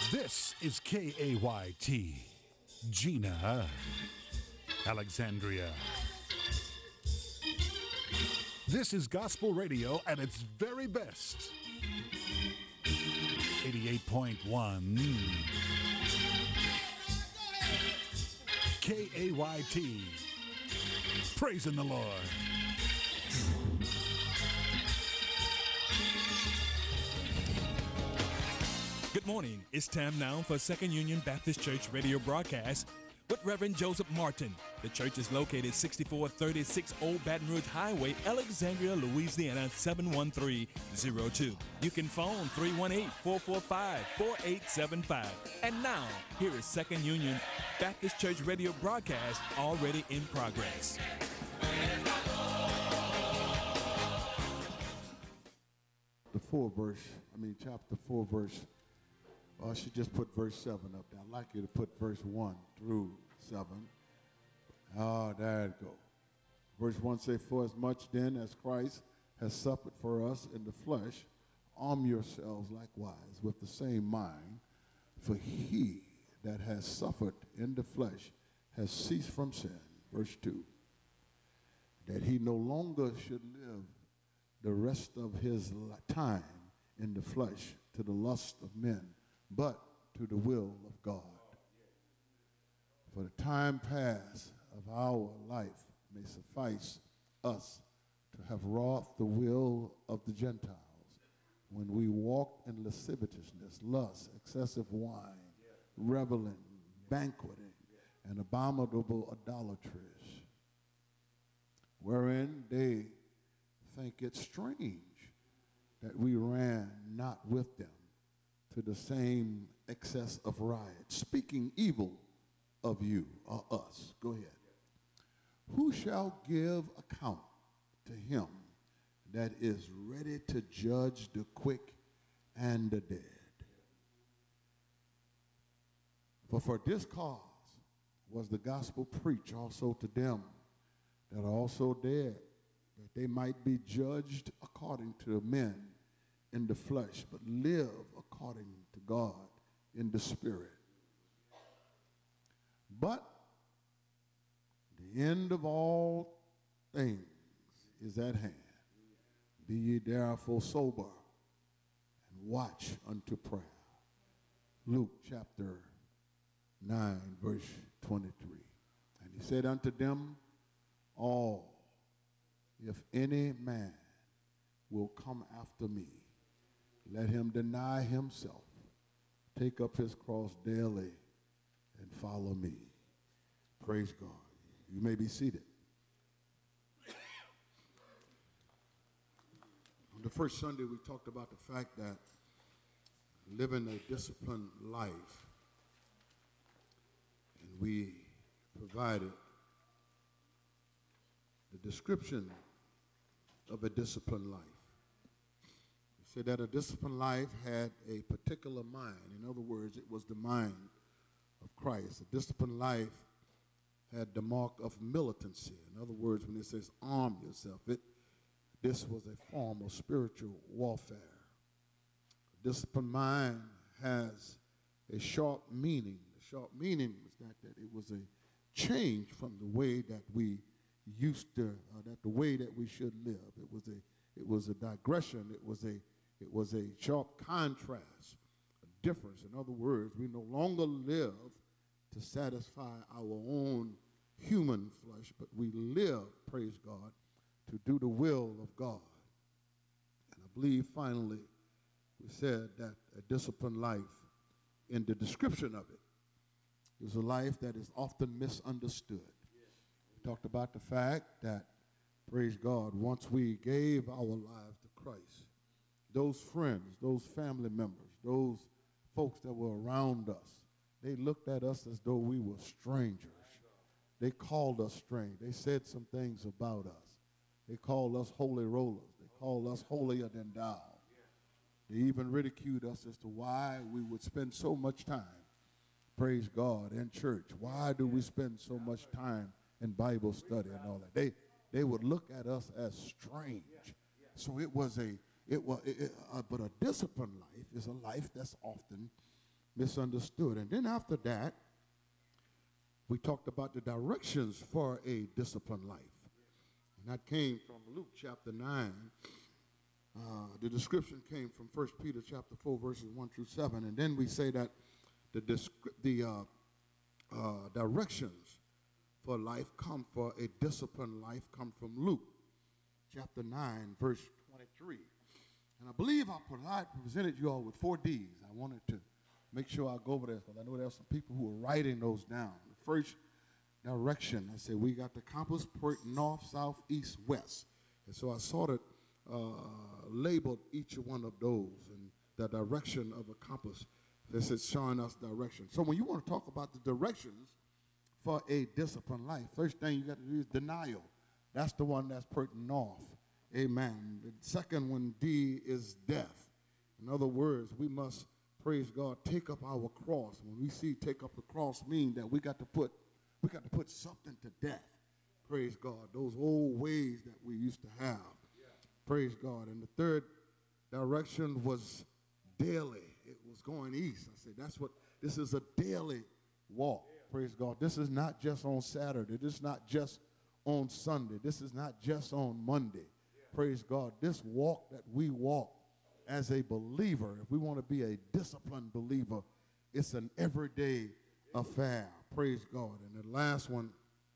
This is KAYT, Gina, Alexandria. This is gospel radio at its very best. 88.1 KAYT. Praising the Lord. Good morning. It's time now for Second Union Baptist Church radio broadcast with Reverend Joseph Martin. The church is located 6436 Old Baton Rouge Highway, Alexandria, Louisiana 71302. You can phone 318-445-4875. And now, here is Second Union Baptist Church radio broadcast already in progress. Chapter 4, verse. I should just put verse 7 up there. I'd like you to put verse 1 through 7. There it go. Verse 1 say, "For as much then as Christ has suffered for us in the flesh, arm yourselves likewise with the same mind. For he that has suffered in the flesh has ceased from sin." Verse 2. "That he no longer should live the rest of his time in the flesh to the lust of men, but to the will of God. For the time past of our life may suffice us to have wrought the will of the Gentiles, when we walked in lasciviousness, lust, excessive wine, reveling, banqueting, and abominable idolatries, wherein they think it strange that we ran not with them to the same excess of riot, speaking evil of you or us." Go ahead. "Who shall give account to him that is ready to judge the quick and the dead? For this cause was the gospel preached also to them that are also dead, that they might be judged according to men in the flesh, but live according to God in the spirit. But the end of all things is at hand. Be ye therefore sober, and watch unto prayer." Luke chapter 9, verse 23. "And he said unto them all, If any man will come after me, let him deny himself, take up his cross daily, and follow me." Praise God. You may be seated. On the first Sunday, we talked about the fact that living a disciplined life, and we provided the description of a disciplined life. We said that a disciplined life had a particular mind. In other words, it was the mind of Christ. A disciplined life had the mark of militancy. In other words, when it says arm yourself, this was a form of spiritual warfare. A disciplined mind has a sharp meaning. The sharp meaning was that it was a change from the way that we used to, the way that we should live. It was a digression. It was a sharp contrast, a difference. In other words, we no longer live to satisfy our own human flesh, but we live, praise God, to do the will of God. And I believe finally we said that a disciplined life, in the description of it, is a life that is often misunderstood. Talked about the fact that, praise God, once we gave our lives to Christ, those friends, those family members, those folks that were around us, they looked at us as though we were strangers. They called us strange. They said some things about us. They called us holy rollers. They called us holier than thou. They even ridiculed us as to why we would spend so much time, praise God, in church. Why do we spend so much time in Bible study and all that? They would look at us as strange. So but a disciplined life is a life that's often misunderstood. And then after that, we talked about the directions for a disciplined life. And that came from Luke chapter 9. The description came from 1 Peter chapter 4, verses 1 through 7. And then we say that the directions for life come for a disciplined life come from Luke chapter 9, verse 23. And I believe I presented you all with 4 Ds. I wanted to make sure I go over there because I know there are some people who are writing those down. The first direction, I said we got the compass point north, south, east, west. And so I sort of labeled each one of those and the direction of a compass. This is showing us direction. So when you want to talk about the directions for a disciplined life, first thing you got to do is denial. That's the one that's pointing north. Amen. The second one, D, is death. In other words, we must, praise God, take up our cross. When we see take up the cross mean that we got to put something to death. Praise God. Those old ways that we used to have. Praise God. And the third direction was daily. It was going east. I said, this is a daily walk. Praise God. This is not just on Saturday. This is not just on Sunday. This is not just on Monday. Praise God. This walk that we walk as a believer, if we want to be a disciplined believer, it's an everyday affair. Praise God. And the last one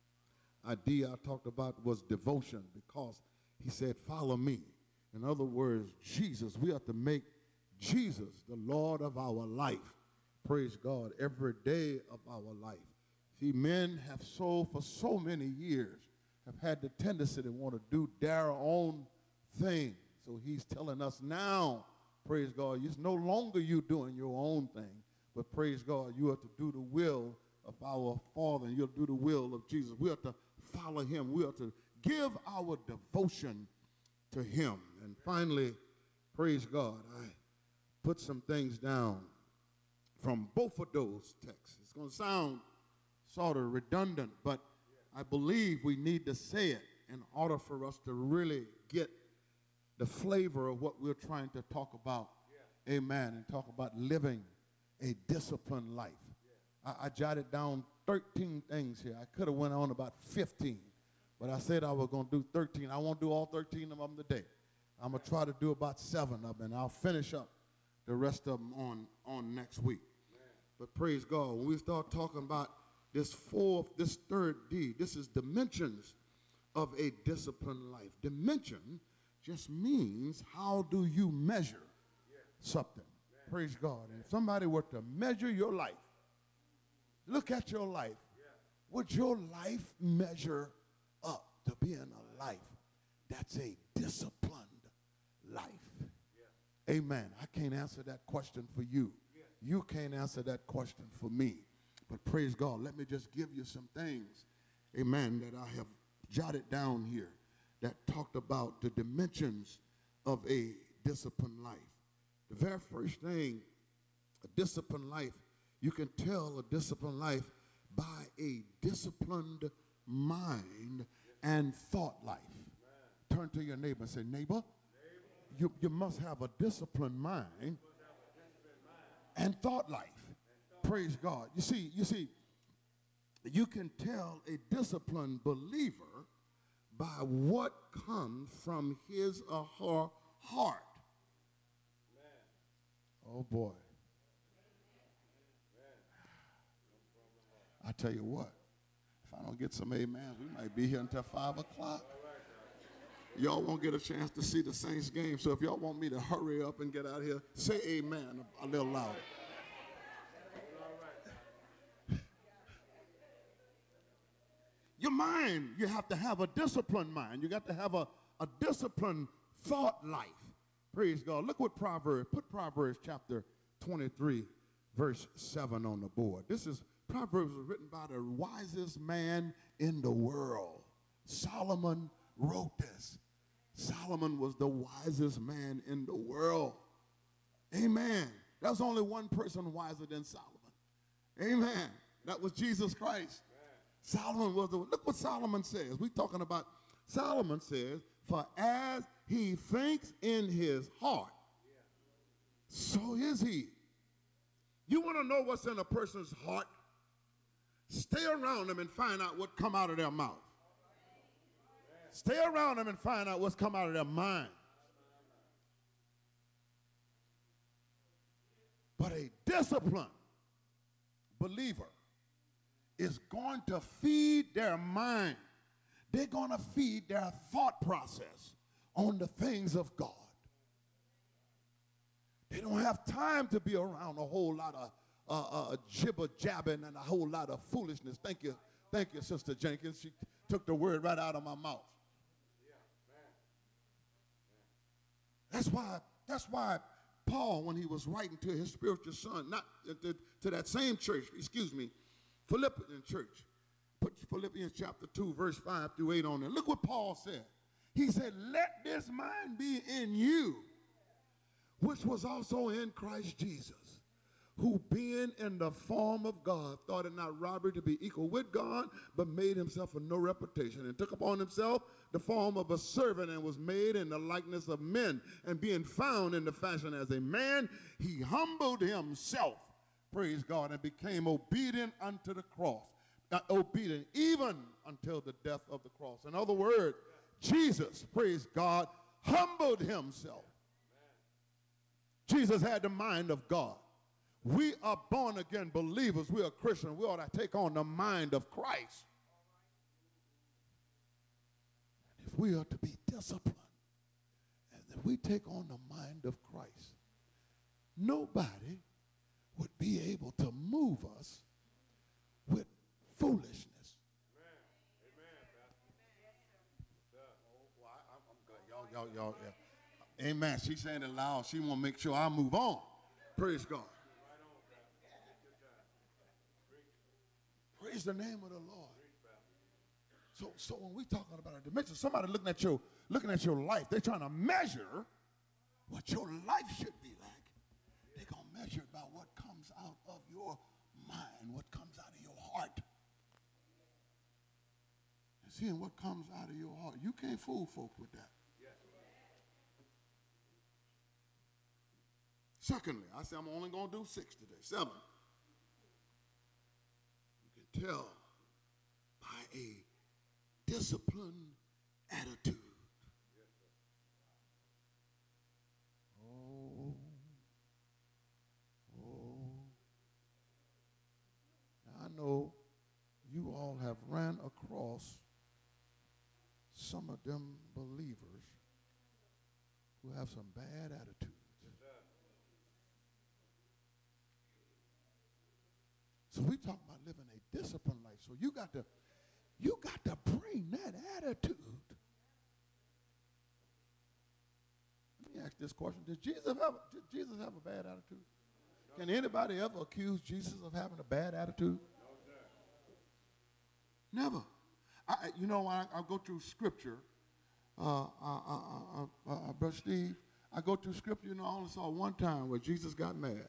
idea I talked about was devotion, because he said, follow me. In other words, Jesus, we have to make Jesus the Lord of our life. Praise God, every day of our life. See, men have for so many years have had the tendency to want to do their own thing. So he's telling us now, praise God, it's no longer you doing your own thing, but praise God, you have to do the will of our Father, and you'll do the will of Jesus. We have to follow him. We have to give our devotion to him. And finally, praise God, I put some things down from both of those texts. It's going to sound sort of redundant, but I believe we need to say it in order for us to really get the flavor of what we're trying to talk about. Amen. And talk about living a disciplined life. I jotted down 13 things here. I could have went on about 15, but I said I was going to do 13. I won't do all 13 of them today. I'm going to try to do about 7 of them, and I'll finish up the rest of them on next week. But praise God, when we start talking about this third D, this is dimensions of a disciplined life. Dimension just means how do you measure something. Praise God. And if somebody were to measure your life, look at your life, would your life measure up to being a life that's a disciplined life? Amen. I can't answer that question for you. You can't answer that question for me. But praise God, let me just give you some things, amen, that I have jotted down here that talked about the dimensions of a disciplined life. The very first thing, a disciplined life, you can tell a disciplined life by a disciplined mind and thought life. Turn to your neighbor and say, neighbor, you must have a disciplined mind and thought life. Praise God. You see, you can tell a disciplined believer by what comes from his or her heart. Oh boy. I tell you what, if I don't get some amens, we might be here until 5 o'clock. Y'all won't get a chance to see the Saints game, so if y'all want me to hurry up and get out of here, say amen a little louder. Your mind, you have to have a disciplined mind. You got to have a disciplined thought life. Praise God. Look what put Proverbs chapter 23, verse 7 on the board. Proverbs was written by the wisest man in the world. Solomon wrote this. Solomon was the wisest man in the world. Amen. There's only one person wiser than Solomon. Amen. That was Jesus Christ. Solomon was look what Solomon says. We're talking about, Solomon says, for as he thinks in his heart, so is he. You want to know what's in a person's heart? Stay around them and find out what come out of their mouth. Stay around them and find out what's come out of their mind. But a disciplined believer is going to feed their mind. They're going to feed their thought process on the things of God. They don't have time to be around a whole lot of jibber-jabbing and a whole lot of foolishness. Thank you, Sister Jenkins. She took the word right out of my mouth. That's why Paul, when he was writing to his spiritual son, not to that same church, Philippian church, put Philippians chapter 2, verse 5 through 8 on there. Look what Paul said. He said, let this mind be in you, which was also in Christ Jesus, who being in the form of God, thought it not robbery to be equal with God, but made himself of no reputation, and took upon himself the form of a servant, and was made in the likeness of men. And being found in the fashion as a man, he humbled himself, praise God, and became obedient unto the cross. Obedient even until the death of the cross. In other words, Jesus, praise God, humbled himself. Jesus had the mind of God. We are born again believers. We are Christians. We ought to take on the mind of Christ. If we are to be disciplined, and if we take on the mind of Christ, nobody would be able to move us with foolishness. Y'all, yeah. Amen. She's saying it loud. She want to make sure I move on. Praise God. Praise the name of the Lord. So when we're talking about a dimension, somebody looking at your life, they're trying to measure what your life should be like. They're going to measure it by what comes out of your mind, what comes out of your heart. And seeing what comes out of your heart, you can't fool folk with that. Secondly, I said I'm only going to do 6 today. 7. You can tell by a disciplined attitude. Oh. Now, I know you all have ran across some of them believers who have some bad attitudes. So we talk about living a disciplined life. So you got to bring that attitude. Let me ask this question. Did Jesus have a bad attitude? Can anybody ever accuse Jesus of having a bad attitude? Never. I go through scripture. Brother Steve, I go through scripture, I only saw one time where Jesus got mad.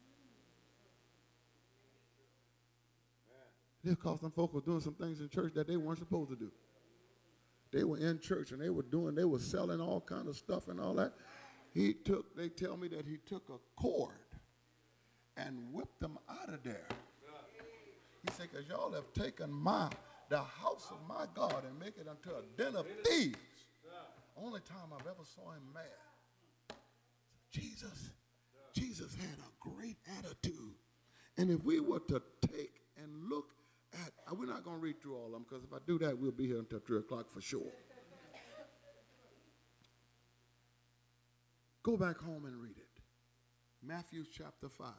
Because some folk were doing some things in church that they weren't supposed to do. They were in church and they were selling all kind of stuff and all that. They tell me that he took a cord and whipped them out of there. He said, because y'all have taken the house of my God and make it unto a den of thieves. Only time I've ever saw him mad. Jesus had a great attitude. And if we were to take and look at, we're not going to read through all of them, because if I do that, we'll be here until 3 o'clock for sure. Go back home and read it. Matthew chapter 5,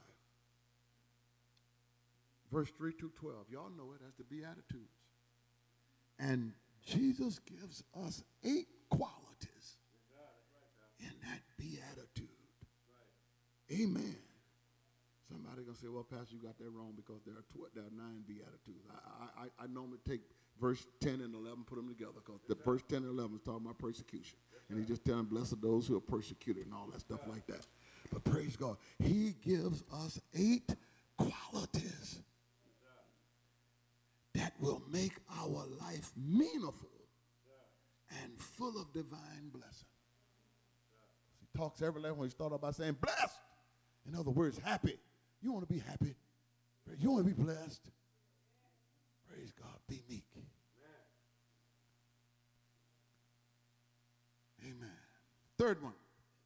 verse 3 to 12. Y'all know it as the Beatitudes. And Jesus gives us 8 qualities in that Beatitude. Amen. Somebody going to say, well, Pastor, you got that wrong because there are 9 Beatitudes. I normally take verse 10 and 11, put them together, because the verse 10 and 11 is talking about persecution. And he's just telling, blessed those who are persecuted and all that stuff like that. But praise God, he gives us 8 qualities that will make our life meaningful and full of divine blessing. He talks every day when he started by saying blessed. In other words, happy. You want to be happy. You want to be blessed. Praise God. Be meek. Amen. Third one.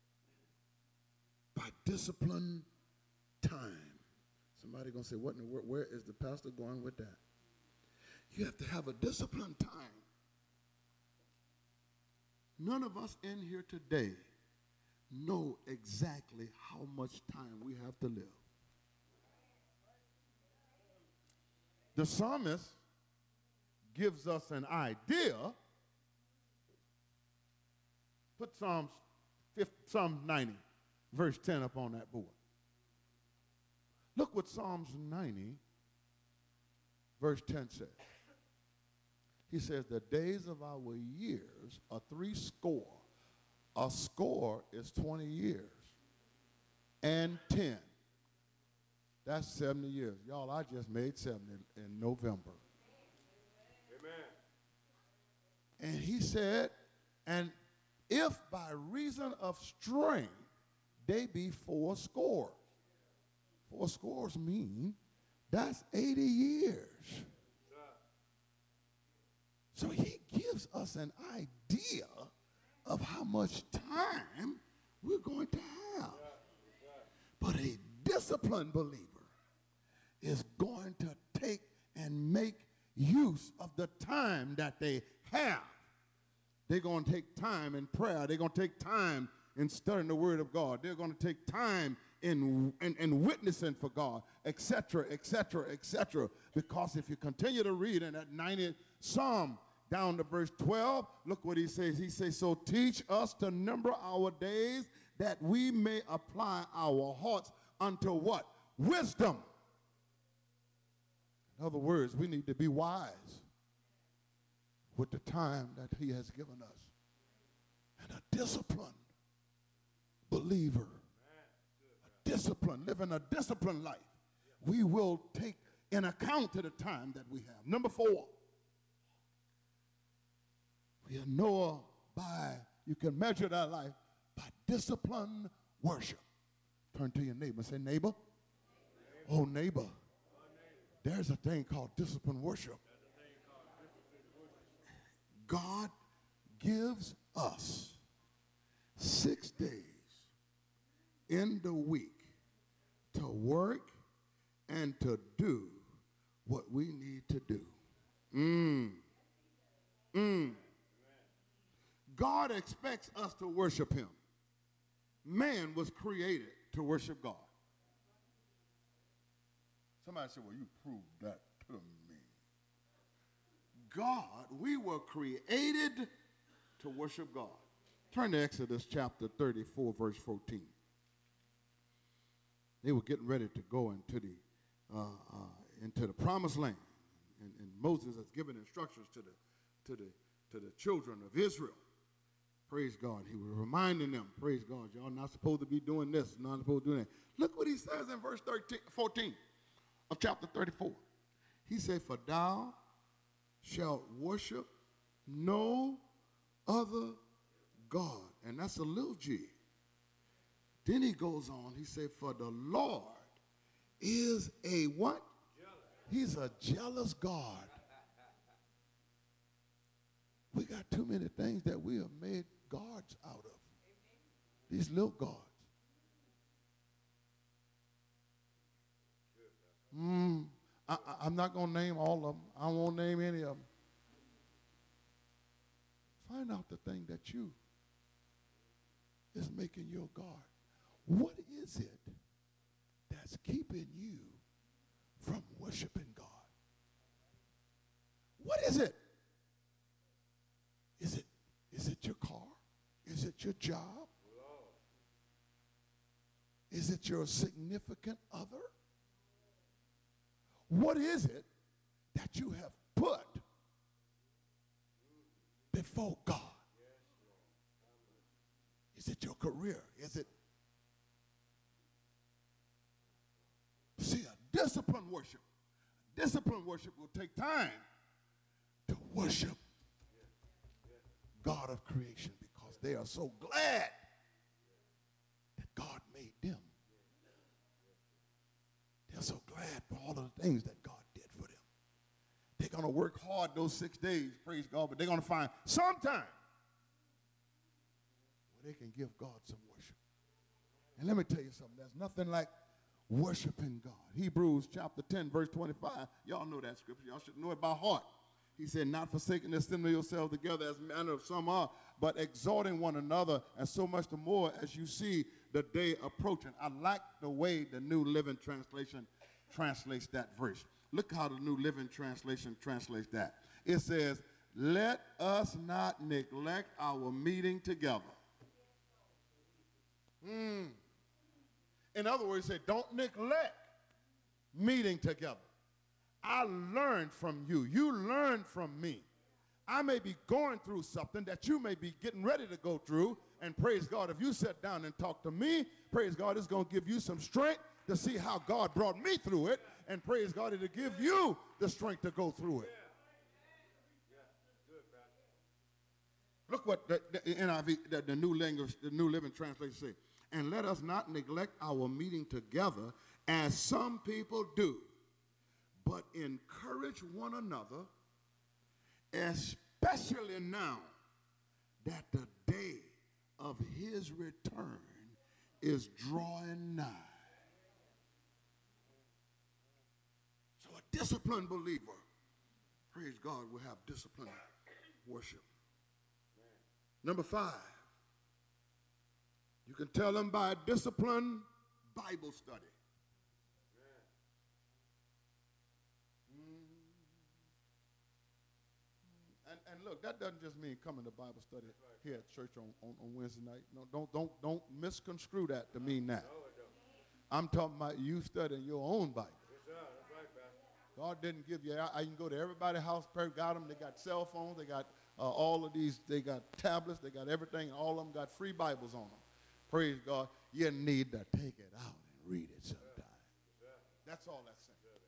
By disciplined time. Somebody going to say, what in the world? Where is the pastor going with that? You have to have a disciplined time. None of us in here today know exactly how much time we have to live. The psalmist gives us an idea. Put Psalm 90, verse 10 up on that board. Look what Psalms 90, verse 10 says. He says, the days of our years are 60. A score is 20 years. And 10. That's 70 years. Y'all, I just made 70 in November. Amen. And he said, and if by reason of strength they be 80. 80 mean that's 80 years. So he gives us an idea of how much time we're going to have. But a disciplined believer is going to take and make use of the time that they have. They're going to take time in prayer. They're going to take time in studying the Word of God. They're going to take time in witnessing for God, etc., etc., etc. Because if you continue to read in that 90th Psalm down to verse 12, look what he says. He says, so teach us to number our days that we may apply our hearts unto what? Wisdom. In other words, we need to be wise with the time that he has given us. And a disciplined believer, a disciplined, living a disciplined life, we will take in account to the time that we have. Number 4, we know by, you can measure that life by disciplined worship. Turn to your neighbor and say, neighbor. Oh, neighbor. There's a thing called disciplined worship. God gives us 6 days in the week to work and to do what we need to do. God expects us to worship him. Man was created to worship God. Somebody said, well, you proved that to me. God, we were created to worship God. Turn to Exodus chapter 34, verse 14. They were getting ready to go into the promised land. And Moses has given instructions to the children of Israel. Praise God. He was reminding them, praise God, y'all not supposed to be doing this, not supposed to do that. Look what he says in verse 14 of chapter 34. He said, for thou shalt worship no other God. And that's a little g. Then he goes on, he said, for the Lord is a what? Jealous. He's a jealous God. We got too many things that we have made gods out of. These little gods. I'm not going to name all of them. I won't name any of them. Find out the thing that you is making your God. What is it that's keeping you from worshiping God? What is it? Is it your car? Is it your job? Is it your significant other? What is it that you have put before God? Is it your career? Is it? See, a disciplined worship. Disciplined worship will take time to worship God of creation because they are so glad that God made them. things that God did for them. They're going to work hard those 6 days, praise God, but they're going to find some time where they can give God some worship. And let me tell you something. There's nothing like worshiping God. Hebrews chapter 10, verse 25. Y'all know that scripture. Y'all should know it by heart. He said, not forsaking the assembly of yourselves together as manner of some are, but exhorting one another, and so much the more as you see the day approaching. I like the way the New Living Translation translates that verse. Look how the New Living Translation translates that. It says, let us not neglect our meeting together. In other words, say, don't neglect meeting together. I learned from you. You learned from me. I may be going through something that you may be getting ready to go through, and praise God, if you sit down and talk to me, praise God, it's going to give you some strength to see how God brought me through it, and praise God, it'll give you the strength to go through it. Look what the NIV, the New Living Translation says. And let us not neglect our meeting together as some people do, but encourage one another, especially now that the day of his return is drawing nigh. So a disciplined believer, praise God, will have disciplined worship. Number 5, you can tell them by a disciplined Bible study. And look, that doesn't just mean coming to Bible study here at church on Wednesday night. No, don't misconstrue that to mean that. I'm talking about you studying your own Bible. God didn't give you, I can go to everybody's house, got them, they got cell phones, they got all of these, they got tablets, they got everything, and all of them got free Bibles on them. Praise God. You need to take it out and read it sometime. That's all that's saying.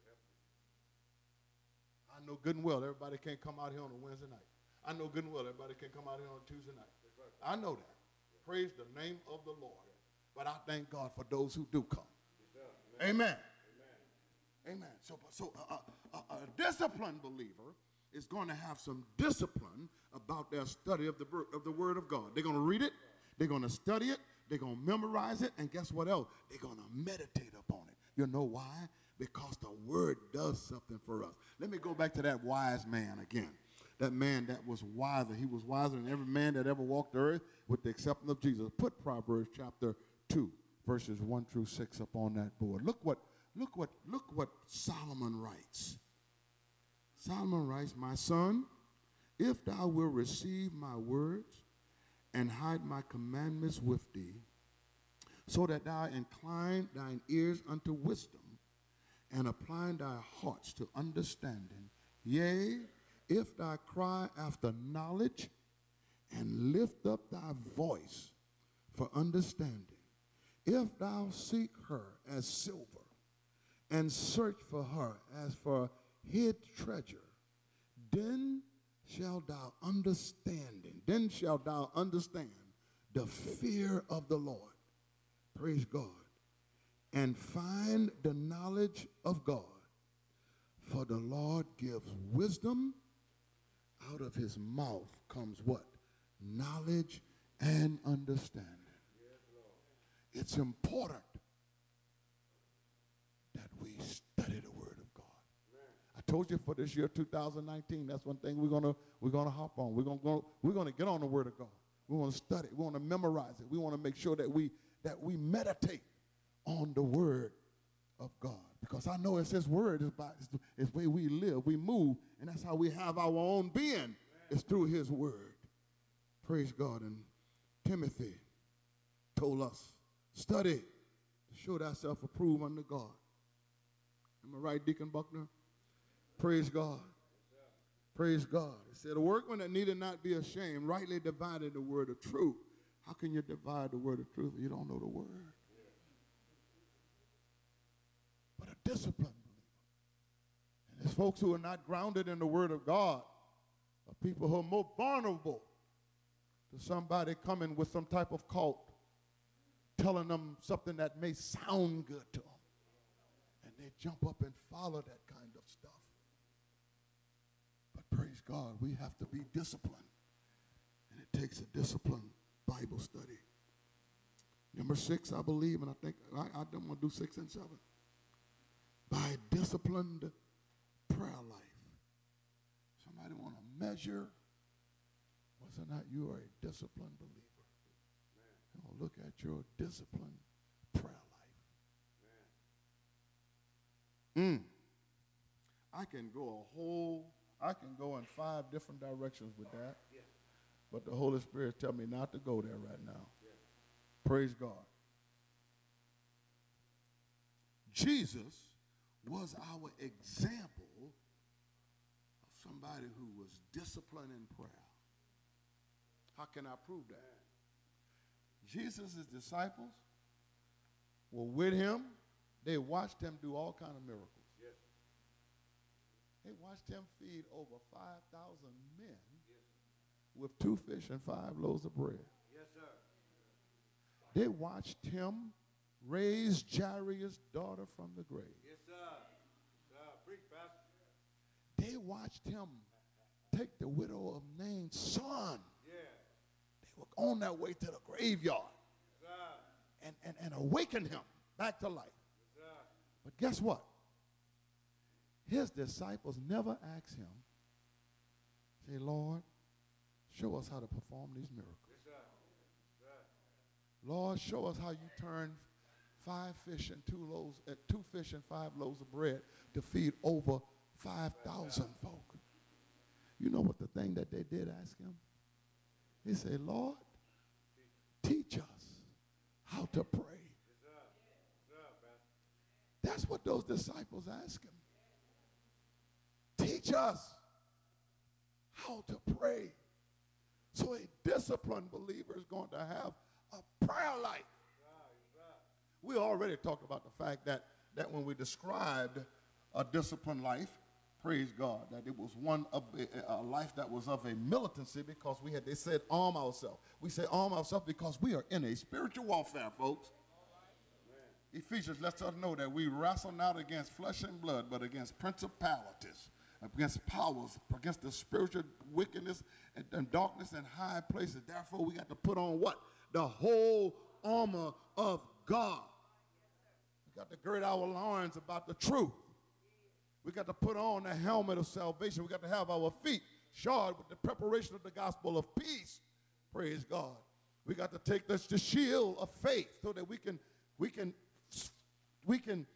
I know good and well everybody can't come out here on a Wednesday night. I know good and well everybody can't come out here on a Tuesday night. I know that. Praise the name of the Lord. But I thank God for those who do come. Amen. Amen. So a disciplined believer is going to have some discipline about their study of the Word of God. They're going to read it. They're going to study it. They're going to memorize it. And guess what else? They're going to meditate upon it. You know why? Because the Word does something for us. Let me go back to that wise man again. That man that was wiser. He was wiser than every man that ever walked the earth with the exception of Jesus. Put Proverbs chapter 2, verses 1 through 6 up on that board. Look what Solomon writes. Solomon writes, my son, if thou wilt receive my words and hide my commandments with thee, so that thou incline thine ears unto wisdom, and apply thy hearts to understanding. Yea, if thou cry after knowledge, and lift up thy voice for understanding, if thou seek her as silver, and search for her as for hid treasure, then shalt thou understand the fear of the Lord. Praise God. And find the knowledge of God. For the Lord gives wisdom. Out of his mouth comes what? Knowledge and understanding. It's important that we study the Word of God. I told you for this year 2019, that's one thing we're gonna hop on. We're gonna get on the Word of God. We want to study. We want to memorize it. We want to make sure that we meditate on the Word of God, because I know it's His Word. It's the way we live, we move, and that's how we have our own being. It's through His Word. Praise God. And Timothy told us, study to show thyself approved unto God. Am I right, Deacon Buckner? Praise God. Praise God. It said, a workman that needed not be ashamed, rightly divided the word of truth. How can you divide the word of truth if you don't know the word? But a disciplined believer. And there's folks who are not grounded in the word of God, are people who are more vulnerable to somebody coming with some type of cult, telling them something that may sound good to them. And they jump up and follow that kind of stuff. But praise God, we have to be disciplined. And it takes a disciplined Bible study. Number 6, I believe, and I think I don't want to do 6 and 7. By disciplined prayer life. Somebody want to measure whether or not you are a disciplined believer. Look at your disciplined prayer life. I can go in 5 different directions with that. But the Holy Spirit tell me not to go there right now. Praise God. Jesus was our example of somebody who was disciplined in prayer. How can I prove that? Jesus' disciples were with him. They watched him do all kinds of miracles. Yes. They watched him feed over 5,000 men with 2 fish and 5 loaves of bread. Yes, sir. They watched him raise Jairus' daughter from the grave. Yes, sir. Preach, Pastor. They watched him take the widow of Nain's son. They were on their way to the graveyard and awaken him back to life. But guess what? His disciples never asked him, say, Lord, show us how to perform these miracles. Lord, show us how you turn 5 fish and 2 fish and 5 loaves of bread to feed over 5,000 folk. You know what the thing that they did ask him? They say, Lord, teach us how to pray. That's what those disciples asked him. Teach us how to pray. So a disciplined believer is going to have a prayer life. We already talked about the fact that when we described a disciplined life, praise God, that it was one of a life that was of a militancy because they said arm ourselves. We say arm ourselves because we are in a spiritual warfare, folks. Ephesians lets us know that we wrestle not against flesh and blood, but against principalities, against powers, against the spiritual wickedness and darkness in high places. Therefore, we got to put on what? The whole armor of God. We got to gird our loins about the truth. We got to put on the helmet of salvation. We got to have our feet shod with the preparation of the gospel of peace. Praise God. We got to take the shield of faith so that we can